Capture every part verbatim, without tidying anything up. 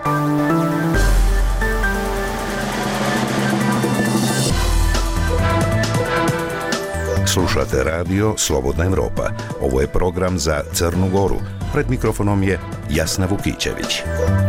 Slušate radio Slobodna Evropa. Ovo je program za Crnu Goru. Pred mikrofonom je Jasna Vukićević.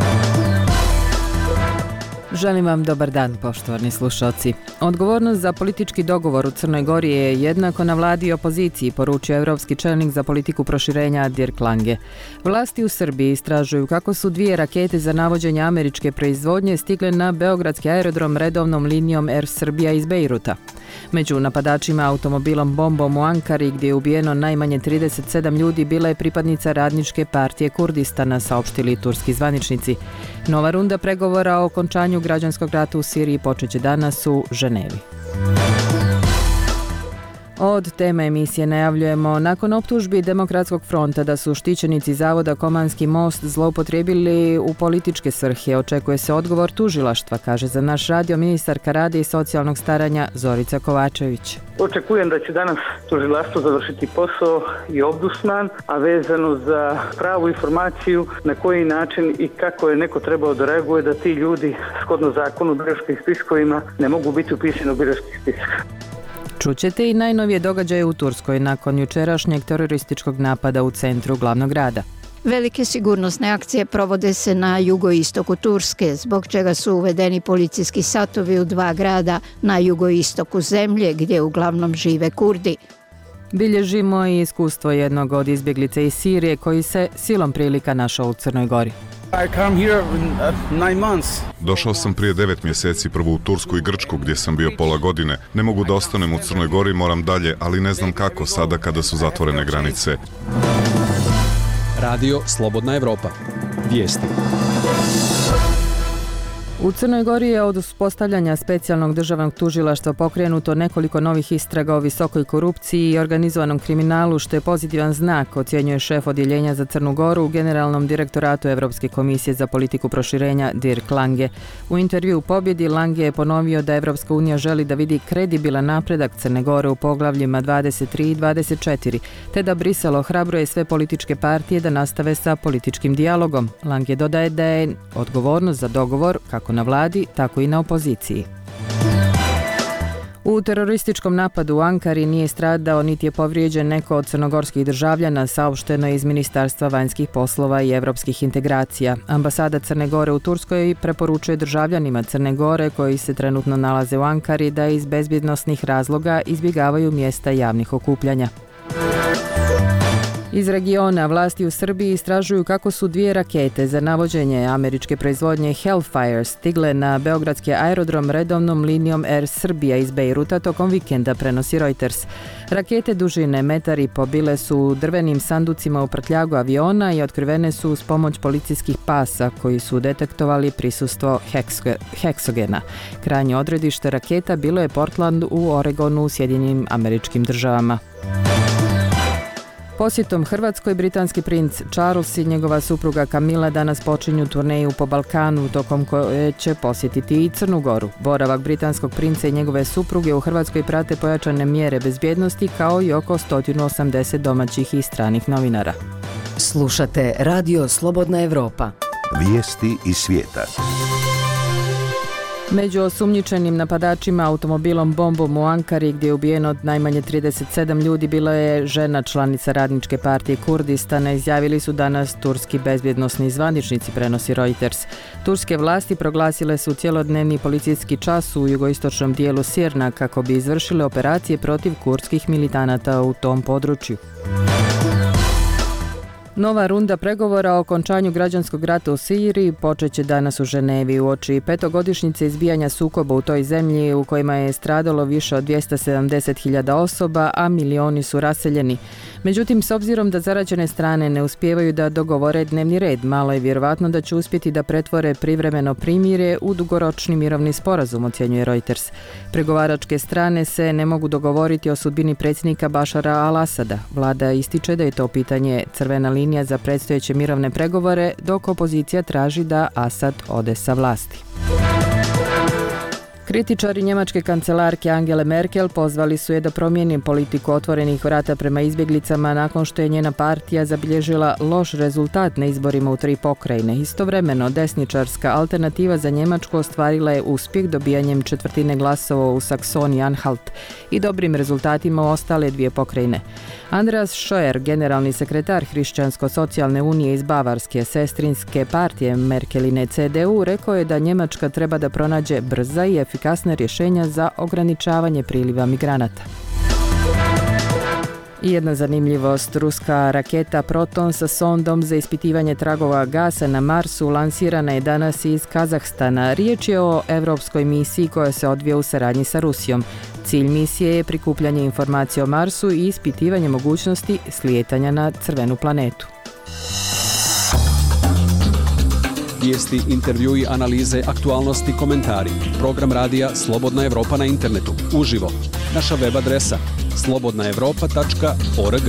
Želim vam dobar dan, poštovani slušalci. Odgovornost za politički dogovor u Crnoj Gori je jednako na vladi i opoziciji, poručio evropski čelnik za politiku proširenja Dirk Lange. Vlasti u Srbiji istražuju kako su dvije rakete za navođenje američke proizvodnje stigle na beogradski aerodrom redovnom linijom Air Srbija iz Bejruta. Među napadačima automobilom bombom u Ankari, gdje je ubijeno najmanje trideset sedam ljudi, bila je pripadnica Radničke partije Kurdistana, saopštili turski zvaničnici. Nova runda pregovora o okončanju građanskog rata u Siriji počeće danas u Ženevi. Od teme emisije najavljujemo, nakon optužbi Demokratskog fronta da su štićenici zavoda Komanski most zloupotrijebili u političke svrhe, očekuje se odgovor tužilaštva, kaže za naš radio ministarka rada i socijalnog staranja Zorica Kovačević. Očekujem da će danas tužilaštvo završiti posao i ombudsman, a vezano za pravu informaciju na koji način i kako je neko trebao da reaguje da ti ljudi shodno zakonu o biračkim spiskovima ne mogu biti upisani u birački spisak. Čućete i najnovije događaje u Turskoj nakon jučerašnjeg terorističkog napada u centru glavnog grada. Velike sigurnosne akcije provode se na jugoistoku Turske, zbog čega su uvedeni policijski satovi u dva grada na jugoistoku zemlje, gdje uglavnom žive Kurdi. Bilježimo i iskustvo jednog od izbjeglica iz Sirije koji se silom prilika našao u Crnoj Gori. Došao sam prije devet mjeseci prvo u Tursku i Grčku gdje sam bio pola godine. Ne mogu da ostanem u Crnoj Gori, moram dalje, ali ne znam kako sada kada su zatvorene granice. Radio Slobodna Evropa. Vijesti. U Crnoj Gori je od uspostavljanja specijalnog državnog tužilaštva pokrenuto nekoliko novih istraga o visokoj korupciji i organizovanom kriminalu, što je pozitivan znak, ocjenjuje šef odjeljenja za Crnu Goru u Generalnom direktoratu Evropske komisije za politiku proširenja Dirk Lange. U intervju u Pobjedi Lange je ponovio da Evropska unija želi da vidi kredibilan napredak Crne Gore u poglavljima dvadeset tri i dvadeset četiri, te da Brisel ohrabruje sve političke partije da nastave sa političkim dijalogom. Lange dodaje da je odgovornost za dogovor kako na vladi, tako i na opoziciji. U terorističkom napadu u Ankari nije stradao niti je povrijeđen neko od crnogorskih državljana, saopšteno je iz Ministarstva vanjskih poslova i evropskih integracija. Ambasada Crne Gore u Turskoj preporučuje državljanima Crne Gore koji se trenutno nalaze u Ankari da iz bezbjednosnih razloga izbjegavaju mjesta javnih okupljanja. Iz regiona vlasti u Srbiji istražuju kako su dvije rakete za navođenje američke proizvodnje Hellfire stigle na beogradski aerodrom redovnom linijom Air Srbija iz Bejruta tokom vikenda, prenosi Reuters. Rakete dužine metar i po bile su u drvenim sanducima u prtljagu aviona i otkrivene su uz pomoć policijskih pasa koji su detektovali prisustvo heksogena. Krajnje odredište raketa bilo je Portland u Oregonu u Sjedinjenim Američkim Državama. Posjetom Hrvatskoj britanski princ Charles i njegova supruga Camilla danas počinju turneju po Balkanu, tokom koje će posjetiti i Crnu Goru. Boravak britanskog princa i njegove supruge u Hrvatskoj prate pojačane mjere bezbjednosti kao i oko sto osamdeset domaćih i stranih novinara. Slušate Radio Slobodna Evropa. Vijesti iz svijeta. Među osumnjičenim napadačima automobilom bombom u Ankari, gdje je ubijeno najmanje trideset sedam ljudi, bila je žena članica Radničke partije Kurdistana, izjavili su danas turski bezbjednosni zvaničnici, prenosi Reuters. Turske vlasti proglasile su cjelodnevni policijski čas u jugoistočnom dijelu Sirna kako bi izvršile operacije protiv kurdskih militanata u tom području. Nova runda pregovora o okončanju građanskog rata u Siriji počeće danas u Ženevi uoči petogodišnjice izbijanja sukoba u toj zemlji u kojima je stradalo više od dvjesto sedamdeset hiljada osoba, a milioni su raseljeni. Međutim, s obzirom da zarađene strane ne uspijevaju da dogovore dnevni red, malo je vjerovatno da će uspjeti da pretvore privremeno primirje u dugoročni mirovni sporazum, ocjenjuje Reuters. Pregovaračke strane se ne mogu dogovoriti o sudbini predsjednika Bašara al-Asada. Vlada ističe da je to pitanje crvena linija za predstojeće mirovne pregovore, dok opozicija traži da Asad ode sa vlasti. Kritičari njemačke kancelarke Angele Merkel pozvali su je da promijeni politiku otvorenih vrata prema izbjeglicama nakon što je njena partija zabilježila loš rezultat na izborima u tri pokrajine. Istovremeno, desničarska alternativa za Njemačku ostvarila je uspjeh dobijanjem četvrtine glasova u Saksoniji-Anhalt i dobrim rezultatima u ostale dvije pokrajine. Andreas Scheuer, generalni sekretar Hrišćansko-socijalne unije iz Bavarske sestrinske partije Merkeline C D U, rekao je da Njemačka treba da pronađe brza i efikasna rješenja za ograničavanje priliva migranata. I jedna zanimljivost, ruska raketa Proton sa sondom za ispitivanje tragova gasa na Marsu lansirana je danas iz Kazahstana. Riječ je o europskoj misiji koja se odvija u saradnji sa Rusijom. Cilj misije je prikupljanje informacija o Marsu i ispitivanje mogućnosti slijetanja na crvenu planetu. Vijesti, intervjui, analize, aktualnosti, komentari. Program radija Slobodna Evropa na internetu. Uživo. Naša web adresa slobodna evropa tačka org.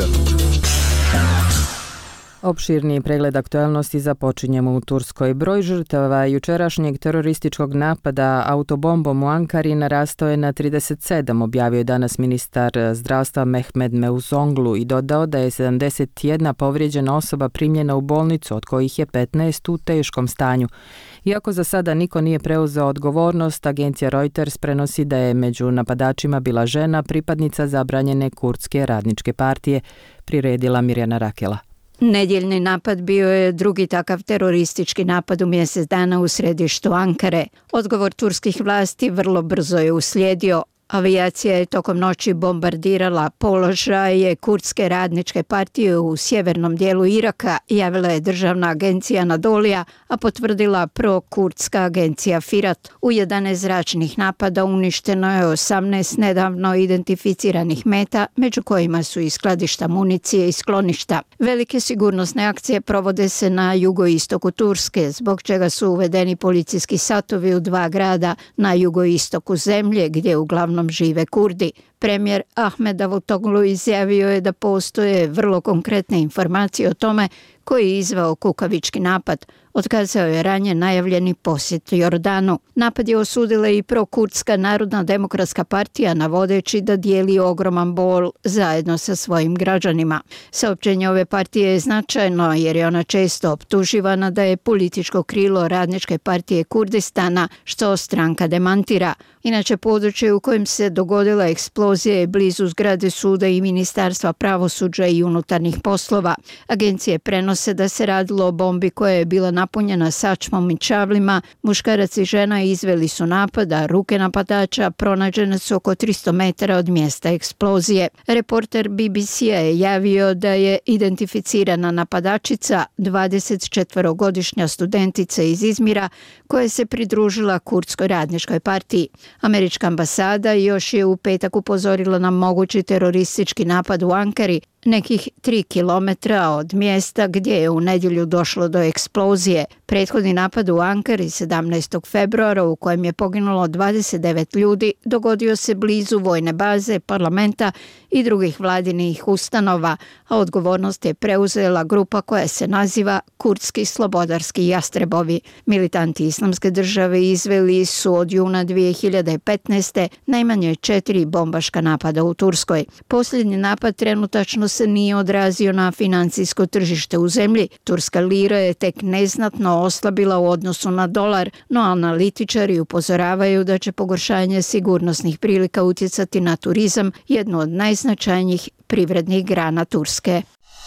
Opširniji pregled aktualnosti započinjemo u Turskoj. Broj žrtava jučerašnjeg terorističkog napada autobombom u Ankari narastao je na trideset sedam, objavio je danas ministar zdravstva Mehmed Mevzoglu i dodao da je sedamdeset jedna povrijeđena osoba primljena u bolnicu, od kojih je petnaest u teškom stanju. Iako za sada niko nije preuzeo odgovornost, agencija Reuters prenosi da je među napadačima bila žena, pripadnica zabranjene kurdske radničke partije, priredila Mirjana Rakela. Nedjeljni napad bio je drugi takav teroristički napad u mjesec dana u središtu Ankare. Odgovor turskih vlasti vrlo brzo je uslijedio. Avijacija je tokom noći bombardirala položaje kurdske radničke partije u sjevernom dijelu Iraka, javila je državna agencija Anadolija, a potvrdila pro-kurdska agencija Firat. U jedanaest zračnih napada uništeno je osamnaest nedavno identificiranih meta, među kojima su i skladišta municije i skloništa. Velike sigurnosne akcije provode se na jugoistoku Turske, zbog čega su uvedeni policijski satovi u dva grada na jugoistoku zemlje, gdje uglavnom žive Kurdi. Premijer Ahmed Davutoglu izjavio je da postoje vrlo konkretne informacije o tome koji je izveo kukavički napad. Otkazao je ranije najavljeni posjet Jordanu. Napad je osudila i prokurdska Narodna demokratska partija, navodeći da dijeli ogroman bol zajedno sa svojim građanima. Saopćenje ove partije je značajno jer je ona često optuživana da je političko krilo Radničke partije Kurdistana, što stranka demantira. Inače, područje u kojem se dogodila eksplozija je blizu zgrade suda i Ministarstva pravosuđa i unutarnjih poslova. Agencije prenose da se radilo o bombi koja je bila napunjena sačmom i čavlima. Muškarac i žena izveli su napad, a ruke napadača pronađene su oko tristo metara od mjesta eksplozije. Reporter B B C-a je javio da je identificirana napadačica dvadesetčetvorogodišnja studentica iz Izmira koja se pridružila Kurdskoj radničkoj partiji. Američka ambasada još je u petak upozorila na mogući teroristički napad u Ankari, nekih tri kilometra od mjesta gdje je u nedjelju došlo do eksplozije. Prethodni napad u Ankari sedamnaestog februara u kojem je poginulo dvadeset devet ljudi dogodio se blizu vojne baze, parlamenta i drugih vladinih ustanova, a odgovornost je preuzela grupa koja se naziva Kurdski slobodarski jastrebovi. Militanti Islamske države izveli su od juna dvije hiljade petnaeste najmanje četiri bombaška napada u Turskoj. Posljednji napad trenutačno se nije odrazio na financijsko tržište u zemlji. Turska lira je tek neznatno oslabila u odnosu na dolar, no analitičari upozoravaju da će pogoršanje sigurnosnih prilika utjecati na turizam, jednu od najznačajnijih privrednih grana Turske.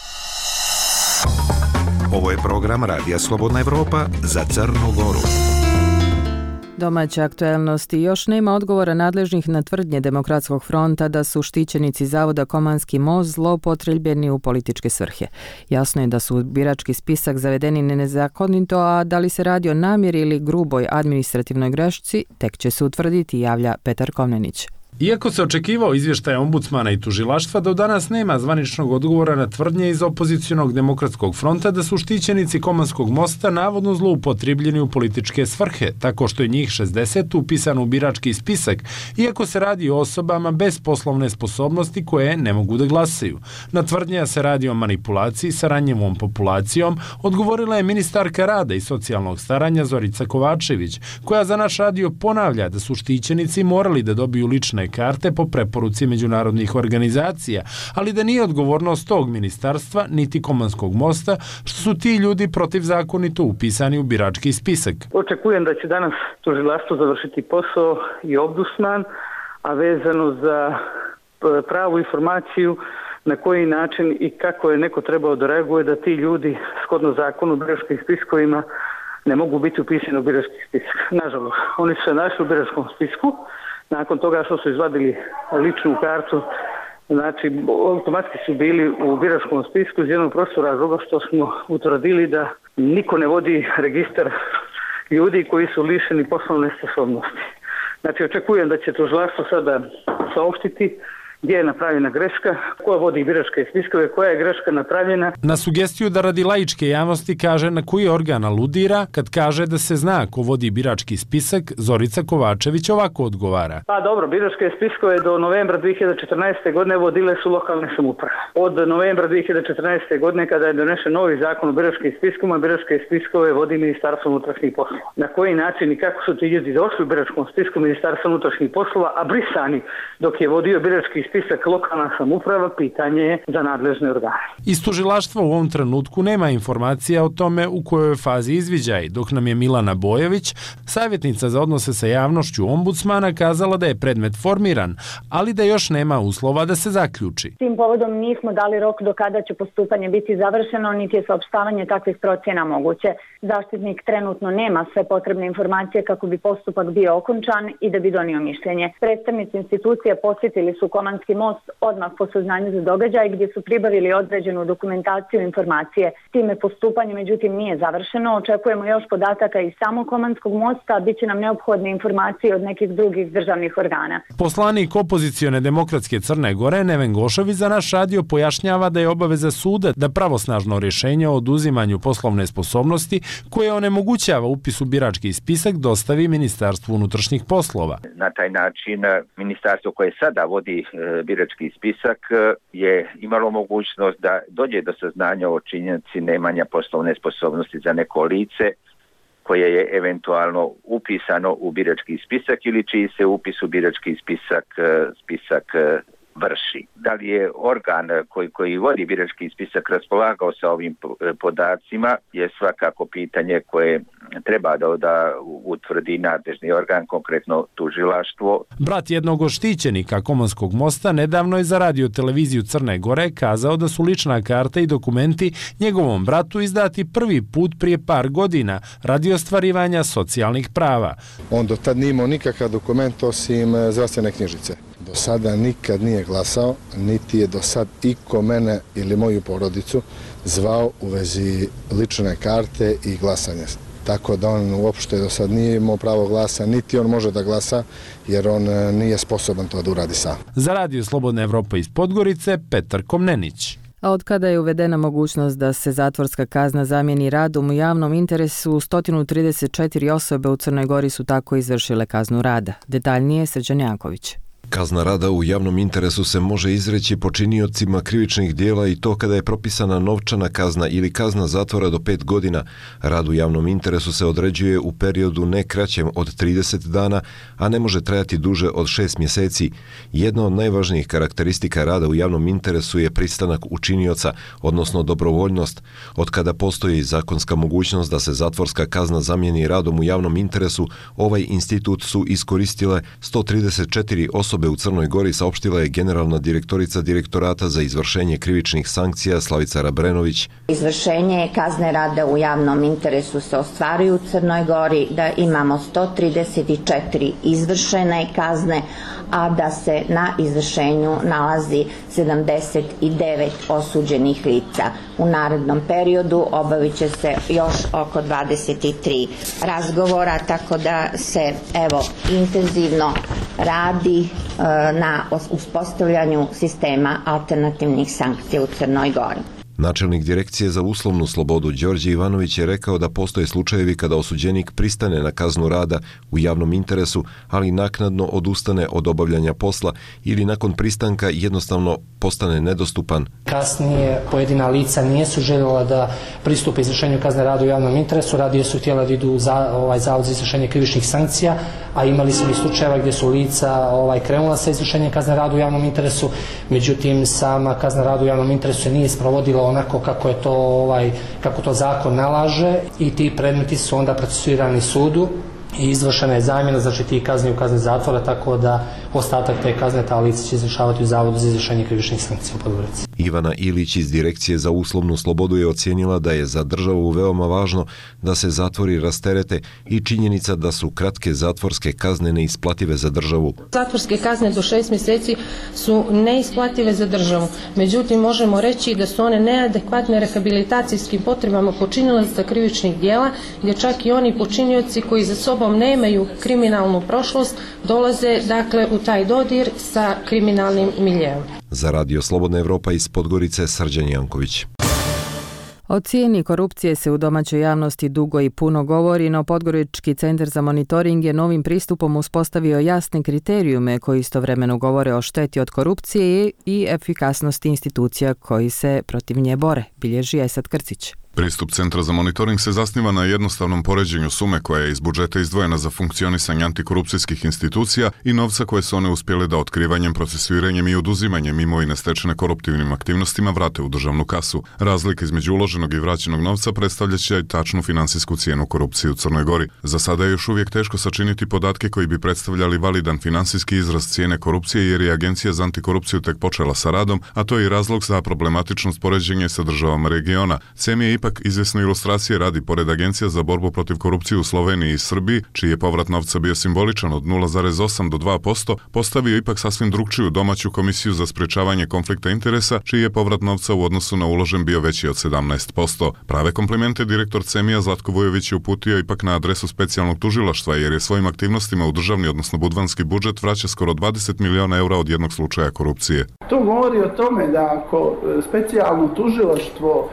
Ovo je program Radija Slobodna Evropa za Crnu Goru. Domaće aktualnosti. Još nema odgovora nadležnih na tvrdnje Demokratskog fronta da su štićenici zavoda Komanski most zloupotrebljeni u političke svrhe. Jasno je da su u birački spisak zavedeni nezakonito, a da li se radi o namjeri ili gruboj administrativnoj grešci, tek će se utvrditi, javlja Petar Komnenić. Iako se očekivao izvještaj ombudsmana i tužilaštva, do danas nema zvaničnog odgovora na tvrdnje iz opozicionog demokratskog fronta da su štićenici Komanskog mosta navodno zloupotrebljeni u političke svrhe, tako što je njih šezdeset upisano u birački spisak, iako se radi o osobama bez poslovne sposobnosti koje ne mogu da glasaju. Na tvrdnje se radi o manipulaciji sa ranjivom populacijom odgovorila je ministarka rada i socijalnog staranja Zorica Kovačević, koja za naš radio ponavlja da su štićenici morali da dobiju lične karte po preporuci međunarodnih organizacija, ali da nije odgovornost tog ministarstva niti Komanskog mosta što su ti ljudi protivzakonito upisani u birački spisak. Očekujem da će danas tužilaštvo završiti posao i ombudsman, a vezano za pravu informaciju na koji način i kako je neko trebao da reaguje da ti ljudi shodno zakonu u biračkim spiskovima ne mogu biti upisani u birački spisak. Nažalost, oni su se našli u biračkom spisku. Nakon toga što su izvadili ličnu kartu, znači automatski su bili u biračkom spisku iz jednog prostog razloga što smo utvrdili da niko ne vodi registar ljudi koji su lišeni poslovne sposobnosti. Znači očekujem da će tužilaštvo sada saopštiti gdje je napravljena greška, koja vodi biračke spiskove, koja je greška napravljena. Na sugestiju da radi laičke javnosti kaže na koji organ aludira kad kaže da se zna ko vodi birački spisak, Zorica Kovačević ovako odgovara. Pa dobro, biračke spiskove do novembra dvije hiljade četrnaeste. godine vodile su lokalne samouprave. Od novembra dvije hiljade četrnaeste. godine kada je donesen novi zakon o biračkim spiskovima, biračke spiskove vodi Ministarstvo unutrašnjih poslova. Na koji način i kako su ti ljudi došli u biračkom spisku Ministarstva unutrašnjih poslova, a brisani dok je vodio birački spisak lokalna samouprava, pitanje je za nadležne organe. Iz tužilaštva u ovom trenutku nema informacija o tome u kojoj fazi izviđaj, dok nam je Milana Bojović, savjetnica za odnose sa javnošću ombudsmana, kazala da je predmet formiran, ali da još nema uslova da se zaključi. Tim povodom nismo dali rok do kada će postupanje biti završeno, niti je saopštavanje takvih procjena moguće. Zaštitnik trenutno nema sve potrebne informacije kako bi postupak bio okončan i da bi donio mišljenje. Predstavnici institucije posjetili su Komanski most odmah po saznanju za događaj gdje su pribavili određenu dokumentaciju i informacije. Time postupanje međutim nije završeno. Očekujemo još podataka iz samog Komanskog mosta, bit će nam neophodne informacije od nekih drugih državnih organa. Poslanik opozicione demokratske Crne Gore Neven Gošović za naš radio pojašnjava da je obaveza suda da pravosnažno rješenje o oduzimanju poslovne sposobnosti koje onemogućava upis u birački spisak dostavi Ministarstvu unutrašnjih poslova. Na taj način ministarstvo koje sada vodi birački spisak je imalo mogućnost da dođe do saznanja o činjenici nemanja poslovne sposobnosti za neko lice koje je eventualno upisano u birački spisak ili čiji se upis u birački spisak spisak vrši. Da li je organ koji, koji vodi birački spisak raspolagao sa ovim podacima je svakako pitanje koje treba da, da utvrdi nadležni organ, konkretno tužilaštvo. Brat jednog od štićenika Komanskog mosta nedavno je za radio televiziju Crne Gore kazao da su lična karta i dokumenti njegovom bratu izdati prvi put prije par godina radi ostvarivanja socijalnih prava. On do tad nije imao nikakav dokument osim zdravstvene knjižice. Do sada nikad nije glasao, niti je do sad iko mene ili moju porodicu zvao u vezi lične karte i glasanja. Tako da on uopšte do sad nije imao pravo glasa, niti on može da glasa, jer on nije sposoban to da uradi sam. Za radio Slobodna Evropa iz Podgorice, Petar Komnenić. A od kada je uvedena mogućnost da se zatvorska kazna zamijeni radom u javnom interesu, sto trideset četiri osobe u Crnoj Gori su tako izvršile kaznu rada. Detaljnije Srđan Janković. Kazna rada u javnom interesu se može izreći počiniocima krivičnih dijela i to kada je propisana novčana kazna ili kazna zatvora do pet godina. Rad u javnom interesu se određuje u periodu ne kraćem od trideset dana, a ne može trajati duže od šest mjeseci. Jedna od najvažnijih karakteristika rada u javnom interesu je pristanak učinioca, odnosno dobrovoljnost. Od kada postoji zakonska mogućnost da se zatvorska kazna zamijeni radom u javnom interesu, ovaj institut su iskoristile sto trideset četiri osobe u Crnoj Gori, saopštila je generalna direktorica Direktorata za izvršenje krivičnih sankcija Slavica Rabrenović. Izvršenje kazne rada u javnom interesu se ostvaruje u Crnoj Gori, da imamo sto trideset četiri izvršene kazne, a da se na izvršenju nalazi sedamdeset devet osuđenih lica. U narednom periodu obavit će se još oko dvadeset tri razgovora, tako da se evo intenzivno radi na uspostavljanju sistema alternativnih sankcija u Crnoj Gori. Načelnik Direkcije za uslovnu slobodu Đorđe Ivanović je rekao da postoje slučajevi kada osuđenik pristane na kaznu rada u javnom interesu, ali naknadno odustane od obavljanja posla ili nakon pristanka jednostavno postane nedostupan. Kasnije pojedina lica nisu željela da pristupe izvršenju kazne rada u javnom interesu, radije su htjela da idu u za, ovaj, zavod za izvršenje krivičnih sankcija, a imali smo i slučajeva gdje su lica ovaj, krenula sa izvršenjem kazne rada u javnom interesu, međutim sama kazna rada u javnom interesu se nije sprovodila onako kako je to ovaj kako to zakon nalaže i ti predmeti su onda procesuirani sudu i izvršena je zamjena, znači ti kazni u kazne zatvora, tako da ostatak te kazne ta lica će izvršavati u Zavodu za izvršenje krivičnih sankcija u Podgorici. Ivana Ilić iz Direkcije za uslovnu slobodu je ocijenila da je za državu veoma važno da se zatvori rasterete i činjenica da su kratke zatvorske kazne neisplative za državu. Zatvorske kazne do šest mjeseci su neisplative za državu, međutim možemo reći da su one neadekvatne rehabilitacijskim potrebama počinilaca krivičnih djela, gdje čak i oni počinioci koji za sobom nemaju kriminalnu prošlost dolaze dakle u taj dodir sa kriminalnim miljeom. Za Radio Slobodna Evropa iz Podgorice, Srđan Janković. O cijeni korupcije se u domaćoj javnosti dugo i puno govori, no Podgorički centar za monitoring je novim pristupom uspostavio jasne kriterijume koji istovremeno govore o šteti od korupcije i efikasnosti institucija koji se protiv nje bore, bilježi Esad Krcić. Pristup Centra za monitoring se zasniva na jednostavnom poređenju sume koja je iz budžeta izdvojena za funkcionisanje antikorupcijskih institucija i novca koje su one uspjele da otkrivanjem, procesuiranjem i oduzimanjem imovine stečene koruptivnim aktivnostima vrate u državnu kasu. Razlika između uloženog i vraćenog novca predstavljaće tačnu finansijsku cijenu korupcije u Crnoj Gori. Za sada je još uvijek teško sačiniti podatke koji bi predstavljali validan finansijski izraz cijene korupcije jer je Agencija za antikorupciju tek počela sa radom, a to je i razlog za problematičnost poređenja sa državama regiona. C E M je ipak izvjesno ilustracije radi pored Agencija za borbu protiv korupcije u Sloveniji i Srbiji, čiji je povrat novca bio simboličan od nula zarez osam do dva posto, postavio ipak sasvim drugčiju domaću komisiju za sprečavanje konflikta interesa, čiji je povrat novca u odnosu na uložen bio veći od sedamnaest posto. Prave komplimente direktor C E M I-a Zlatko Vujović je uputio ipak na adresu specijalnog tužilaštva, jer je svojim aktivnostima u državni, odnosno budvanski budžet vraća skoro dvadeset miliona eura od jednog slučaja korupcije. To govori o tome da ako specijalno tužilaštvo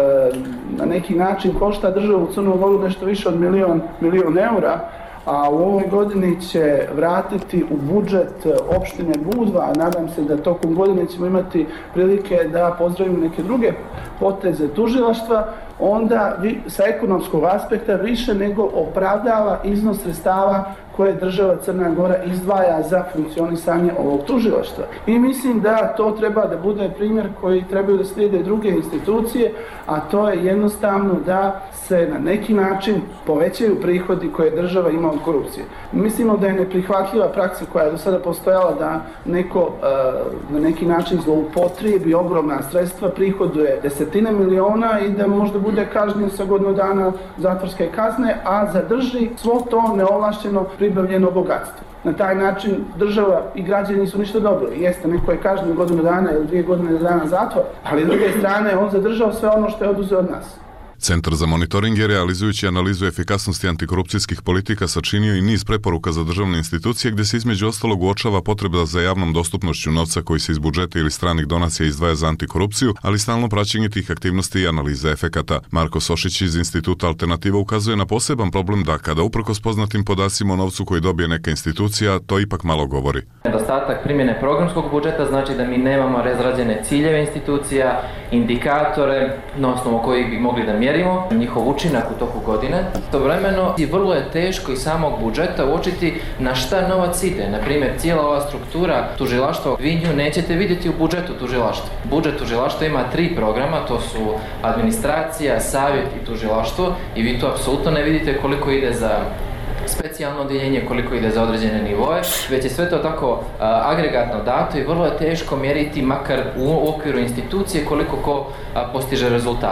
na neki način košta državu u Crnu Goru nešto više od milion, milion eura, a u ovoj godini će vratiti u budžet opštine Budva, a nadam se da tokom godine ćemo imati prilike da pozdravimo neke druge poteze tužilaštva, onda vi, sa ekonomskog aspekta više nego opravdava iznos sredstava koje država Crna Gora izdvaja za funkcionisanje ovog tužilaštva. I mislim da to treba da bude primjer koji trebaju da slijede druge institucije, a to je jednostavno da se na neki način povećaju prihodi koje država ima od korupcije. Mislimo da je neprihvatljiva praksa koja je do sada postojala da neko na neki način zloupotrijebi ogromna sredstva, prihoduje desetine miliona i da možda bude kažnjen sa godinu dana zatvorske kazne, a zadrži svo to neovlašćeno pribavljeno bogatstvo. Na taj način država i građani nisu ništa dobili. Jeste, neko je kažnjen godinu dana ili dvije godine dana zatvora, ali s druge strane on zadržao sve ono što je oduzeo od nas. Centar za monitoring je realizujući analizu efikasnosti antikorupcijskih politika sačinio i niz preporuka za državne institucije gdje se između ostalog uočava potreba za javnom dostupnošću novca koji se iz budžeta ili stranih donacija izdvaja za antikorupciju, ali stalno praćenje tih aktivnosti i analize efekata. Marko Sošić iz Instituta Alternativa ukazuje na poseban problem da kada uprkos poznatim podacima o novcu koji dobije neka institucija, to ipak malo govori. Nedostatak primjene programskog budžeta znači da mi nemamo razrađene ciljeve institucija, indikatore na osnovu kojih bi mogli da mjerimo njihov učinak u toku godine. Istovremeno i vrlo je teško iz samog budžeta uočiti na šta novac ide. Na primjer, cijela ova struktura tužilaštva vi nju nećete vidjeti u budžetu tužilaštva. Budžet tužilaštva ima tri programa, to su administracija, savjet i tužilaštvo i vi to apsolutno ne vidite koliko ide za specijalno odjeljenje, koliko ide za određene nivoje, već je sve to tako a, agregatno dato i vrlo je teško mjeriti makar u okviru institucije koliko ko a, postiže rezultate.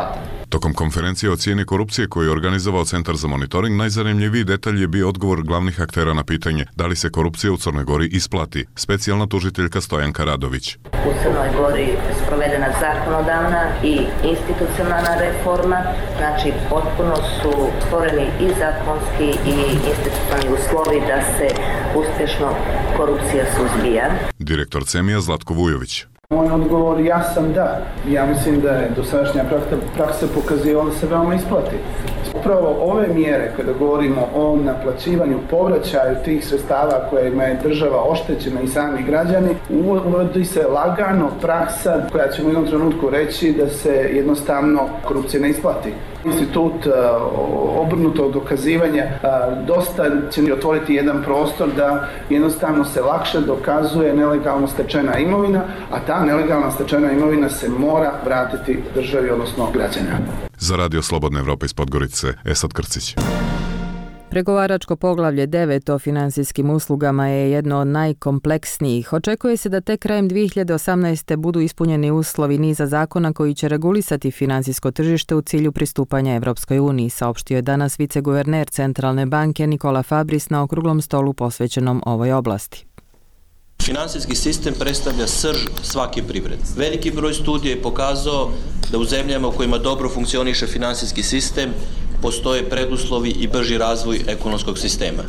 Tokom konferencije o cijeni korupcije koju je organizovao Centar za monitoring, najzanimljiviji detalj je bio odgovor glavnih aktera na pitanje da li se korupcija u Crnoj Gori isplati. Specijalna tužiteljka Stojanka Radović. U Crnoj Gori sprovedena zakonodavna i institucionalna reforma, znači potpuno su stvoreni i zakonski i institucionalni uslovi da se uspješno korupcija suzbija. Direktor CEMIJA Zlatko Vujović. Moj odgovor jasan da. Ja mislim da je dosadašnja praksa, praksa pokazivala da se veoma isplati. Upravo ove mjere, kada govorimo o naplaćivanju, povraćaju tih sredstava kojima je država oštećena i sami građani, uvodi se lagano praksa koja će u jednom trenutku reći da se jednostavno korupcija ne isplati. Institut uh, obrnutog dokazivanja uh, dosta će otvoriti jedan prostor da jednostavno se lakše dokazuje nelegalno stečena imovina, a ta nelegalna stečena imovina se mora vratiti državi, odnosno građanima. Za Radio Slobodna Evropa iz Podgorice, Esad Krcić. Pregovaračko poglavlje devet o finansijskim uslugama je jedno od najkompleksnijih. Očekuje se da tek krajem dvije hiljade osamnaeste. budu ispunjeni uslovi niza zakona koji će regulisati finansijsko tržište u cilju pristupanja Evropskoj uniji, saopštio je danas viceguverner Centralne banke Nikola Fabris na okruglom stolu posvećenom ovoj oblasti. Finansijski sistem predstavlja srž svake privrede. Veliki broj studija je pokazao da u zemljama u kojima dobro funkcioniše finansijski sistem postoje preduslovi i brži razvoj ekonomskog sistema.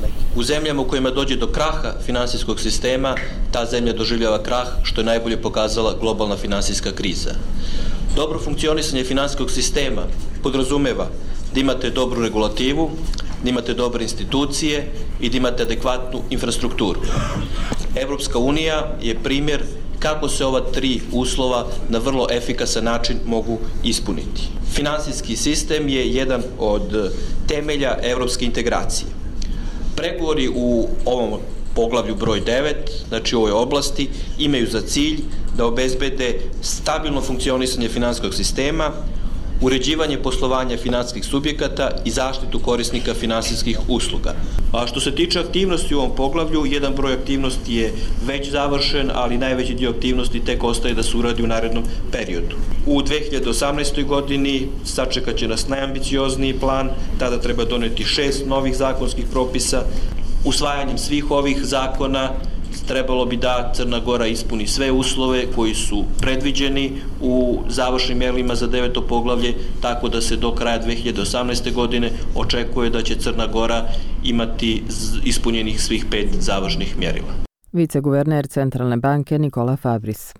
U zemljama u kojima dođe do kraha finansijskog sistema, ta zemlja doživljava krah, što je najbolje pokazala globalna finansijska kriza. Dobro funkcionisanje finansijskog sistema podrazumeva da imate dobru regulativu, da imate dobre institucije i da imate adekvatnu infrastrukturu. Evropska unija je primjer kako se ova tri uslova na vrlo efikasan način mogu ispuniti. Finansijski sistem je jedan od temelja evropske integracije. Pregovori u ovom poglavlju broj devet, znači u ovoj oblasti, imaju za cilj da obezbede stabilno funkcionisanje finansijskog sistema, uređivanje poslovanja finansijskih subjekata i zaštitu korisnika finansijskih usluga. A što se tiče aktivnosti u ovom poglavlju, jedan broj aktivnosti je već završen, ali najveći dio aktivnosti tek ostaje da se uradi u narednom periodu. U dve hiljade osamnaestoj. godini sačekat će nas najambiciozniji plan, tada treba doneti šest novih zakonskih propisa. Usvajanjem svih ovih zakona trebalo bi da Crna Gora ispuni sve uslove koji su predviđeni u završnim mjerilima za deveto poglavlje, tako da se do kraja dve hiljade osamnaeste. godine očekuje da će Crna Gora imati ispunjenih svih pet završnih mjerila. Viceguverner Centralne banke Nikola Fabris.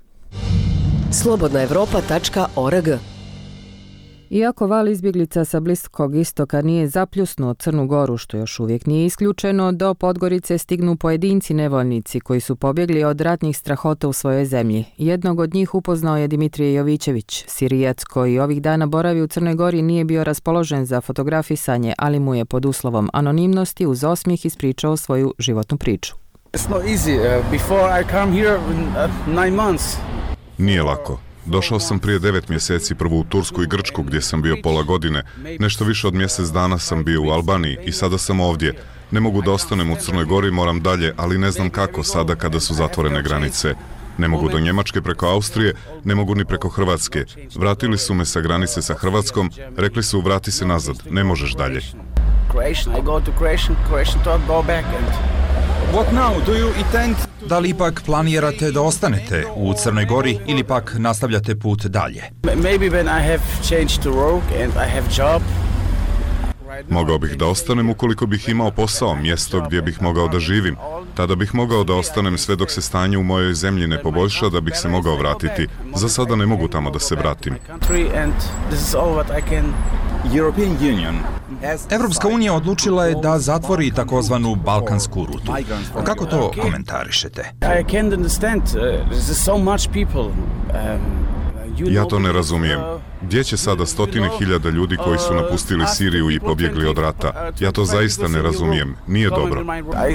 slobodna evropa tačka org. Iako val izbjeglica sa Bliskog istoka nije zapljusnuo Crnu Goru, što još uvijek nije isključeno, do Podgorice stignu pojedinci nevoljnici koji su pobjegli od ratnih strahota u svojoj zemlji. Jednog od njih upoznao je Dimitrije Jovićević, Sirijac koji ovih dana boravi u Crnoj Gori, nije bio raspoložen za fotografisanje, ali mu je pod uslovom anonimnosti uz osmijeh ispričao svoju životnu priču. Nije lako. Došao sam prije devet mjeseci prvo u Tursku i Grčku gdje sam bio pola godine. Nešto više od mjesec dana sam bio u Albaniji i sada sam ovdje. Ne mogu da ostanem u Crnoj Gori, moram dalje, ali ne znam kako sada kada su zatvorene granice. Ne mogu do Njemačke preko Austrije, ne mogu ni preko Hrvatske. Vratili su me sa granice sa Hrvatskom, rekli su vrati se nazad, ne možeš dalje. Da li ipak planirate da ostanete u Crnoj Gori ili pak nastavljate put dalje? Mogao bih da ostanem ukoliko bih imao posao, mjesto gdje bih mogao da živim. Tada bih mogao da ostanem sve dok se stanje u mojoj zemlji ne poboljša da bih se mogao vratiti. Za sada ne mogu tamo da se vratim. Evropska unija odlučila je da zatvori takozvanu balkansku rutu. Kako to komentarišete? Ja to ne razumijem. Gdje će sada stotine hiljada ljudi koji su napustili Siriju i pobjegli od rata? Ja to zaista ne razumijem. Nije dobro.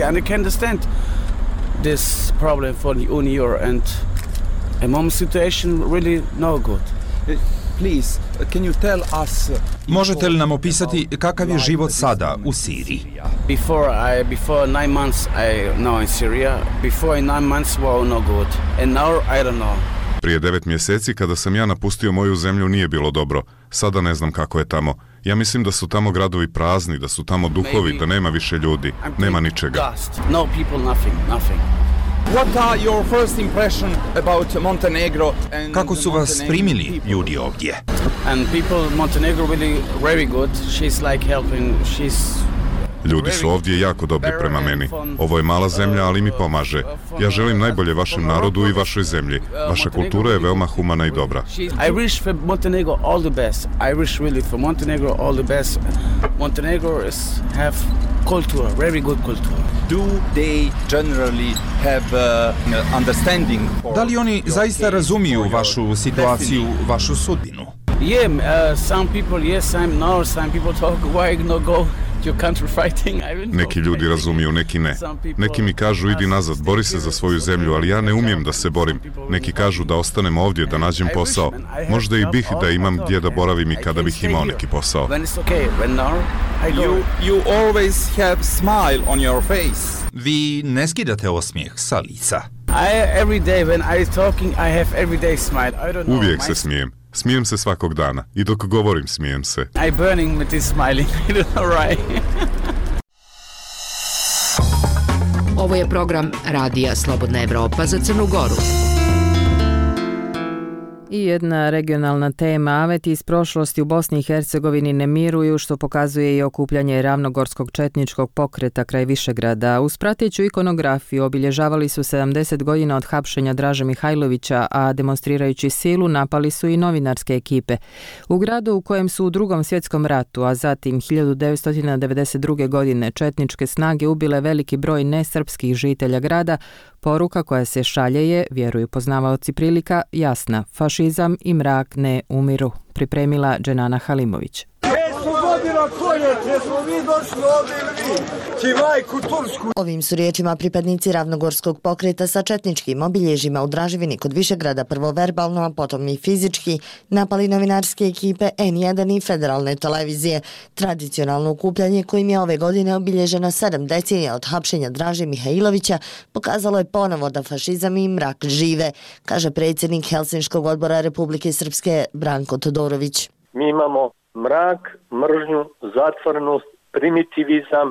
Možete li nam opisati kakav je život sada u Siriji? Before I before nine months I now in Syria. Before nine months was no good, and now I don't know. Prije devet mjeseci kada sam ja napustio moju zemlju nije bilo dobro. Sada ne znam kako je tamo. Ja mislim da su tamo gradovi prazni, da su tamo duhovi, da nema više ljudi, nema ničega. No people, nothing, nothing. What are your first impression about Montenegro? Kako su vas primili ljudi ovdje? And people Montenegro really very good. She's like helping. She's Ljudi su ovdje jako dobri prema meni. Ovo je mala zemlja, ali mi pomaže. Ja želim najbolje vašem narodu i vašoj zemlji. Vaša kultura je veoma humana i dobra. I wish for Montenegro all the best. I wish really for Montenegro all the best. Montenegro is have culture, very good culture. Do they generally have uh, understanding for... Da li oni zaista razumiju vašu situaciju, vašu sudbinu? Yeah, uh, some people yes, some no, some people talk why not go your country fighting. I don't know. Neki ljudi razumiju, neki ne. Neki mi kažu idi nazad, bori se za svoju zemlju, ali ja ne umijem da se borim. Neki kažu da ostanem ovdje, da nađem posao. Možda i bih da imam gdje da boravim i kada bih imao neki posao. When it's okay, when no, I go. You, you always have smile on your face. Vi ne skidate osmijeh sa lica. I every day when I talking, I have every day smile. I don't know. Uvijek se smijem. Smijem se svakog dana i dok govorim smijem se. I burning with this smiling. I don't know why. Ovo je program Radija Slobodna Evropa za Crnu Goru. I jedna regionalna tema. Aveti iz prošlosti u Bosni i Hercegovini ne miruju, što pokazuje i okupljanje ravnogorskog četničkog pokreta kraj Višegrada. Uz prateću ikonografiju obilježavali su sedamdeset godina od hapšenja Draže Mihajlovića, a demonstrirajući silu napali su i novinarske ekipe. U gradu u kojem su u Drugom svjetskom ratu, a zatim hiljadu devetsto devedeset druge. godine četničke snage ubile veliki broj nesrpskih žitelja grada, poruka koja se šalje je, vjeruju poznavaoci prilika, jasna. Fašizam i mrak ne umiru. Pripremila Dženana Halimović. Ovim su riječima pripadnici ravnogorskog pokreta sa četničkim obilježjima u Draževini kod Višegrada prvo verbalno, a potom i fizički napali novinarske ekipe en jedan i federalne televizije. Tradicionalno okupljanje kojim je ove godine obilježeno sedam decenija od hapšenja Draže Mihajlovića pokazalo je ponovo da fašizam i mrak žive, kaže predsjednik Helsinškog odbora Republike Srpske Branko Todorović. Mi imamo mrak, mržnju, zatvorenost, primitivizam,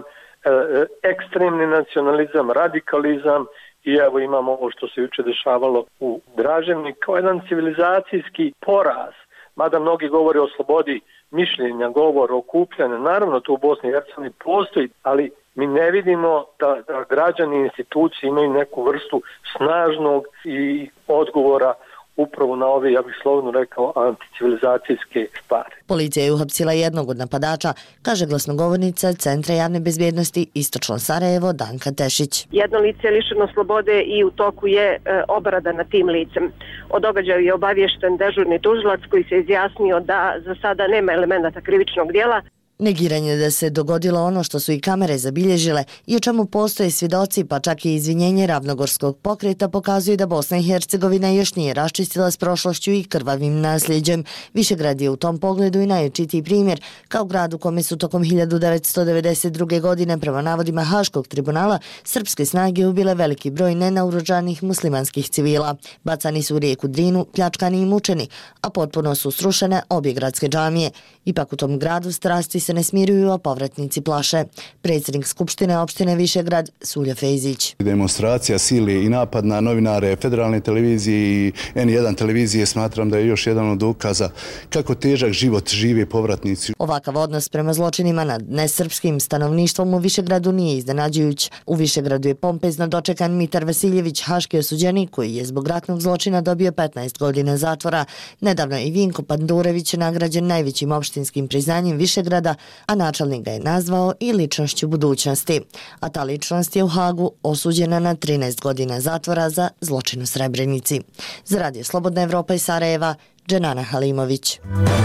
ekstremni nacionalizam, radikalizam i evo imamo ovo što se juče dešavalo u Draževni kao jedan civilizacijski poraz. Mada mnogi govore o slobodi mišljenja, govor o okupljanju, naravno to u Bosni i Hercegovini postoji, ali mi ne vidimo da, da građani i institucije imaju neku vrstu snažnog i odgovora upravo na ove, ja bih slovno rekao, anticivilizacijske stvari. Policija je uhapsila jednog od napadača, kaže glasnogovornica Centra javne bezbjednosti Istočno Sarajevo Danka Tešić. Jedno lice je lišeno slobode i u toku je e, obrada nad tim licem. O događaju je obaviješten dežurni tužilac koji se izjasnio da za sada nema elemenata krivičnog djela. Negiranje da se dogodilo ono što su i kamere zabilježile i o čemu postoje svjedoci, pa čak i izvinjenje ravnogorskog pokreta pokazuje da Bosna i Hercegovina još nije raščistila s prošlošću i krvavim nasljeđem. Višegrad je u tom pogledu i najočitiji primjer, kao grad u kome su tokom hiljadu devetsto devedeset druge. godine prema navodima Haškog tribunala srpske snage ubile veliki broj nenaoružanih muslimanskih civila. Bacani su u rijeku Drinu, pljačkani i mučeni, a potpuno su srušene obje gradske džamije. Ipak u tom gradu strasti se ne smiruju, a povratnici plaše. Predsjednik Skupštine opštine Višegrad Sulja Fejzić. Demonstracija sile i napad na novinare federalne televizije i en jedan televizije smatram da je još jedan od dokaza kako težak život žive povratnici. Ovakav odnos prema zločinima nad nesrpskim stanovništvom u Višegradu nije iznenađujuć. U Višegradu je pompezno dočekan Mitar Vasiljević, haški osuđenik koji je zbog ratnog zločina dobio petnaest godina zatvora. Nedavno je i Vinko Pandurević nagrađen najvećim opštinskim priznanjem Višegrada, a načelnik ga je nazvao i ličnošću budućnosti. A ta ličnost je u Hagu osuđena na trinaest godina zatvora za zločin u Srebrenici. Za Radio Slobodna Evropa iz Sarajeva, Dženana Halimović.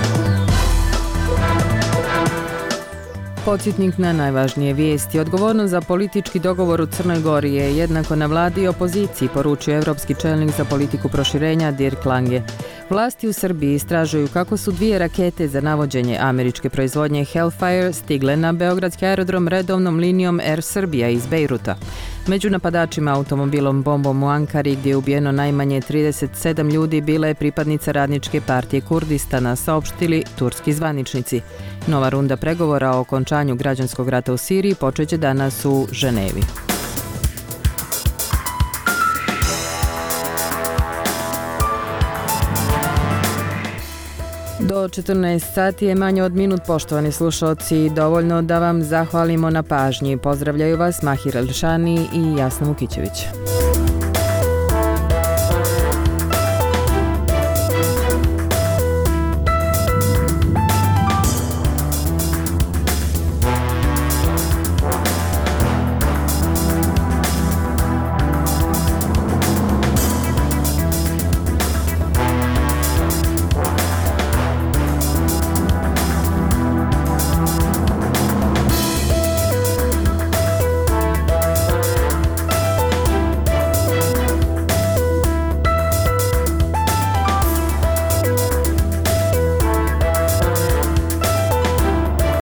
Podsjetnik na najvažnije vijesti. Odgovornost za politički dogovor u Crnoj Gori je jednako na vladi i opoziciji, poručio evropski čelnik za politiku proširenja Dirk Lange. Vlasti u Srbiji istražuju kako su dvije rakete za navođenje američke proizvodnje Hellfire stigle na beogradski aerodrom redovnom linijom Air Srbija iz Bejruta. Među napadačima automobilom bombom u Ankari, gdje je ubijeno najmanje trideset sedam ljudi, bila je pripadnica Radničke partije Kurdistana, saopštili turski zvaničnici. Nova runda pregovora o okončanju građanskog rata u Siriji počeće danas u Ženevi. Do četrnaest sati je manje od minut, poštovani slušalci, dovoljno da vam zahvalimo na pažnji. Pozdravljaju vas Mahir Elšani i Jasna Mukićević.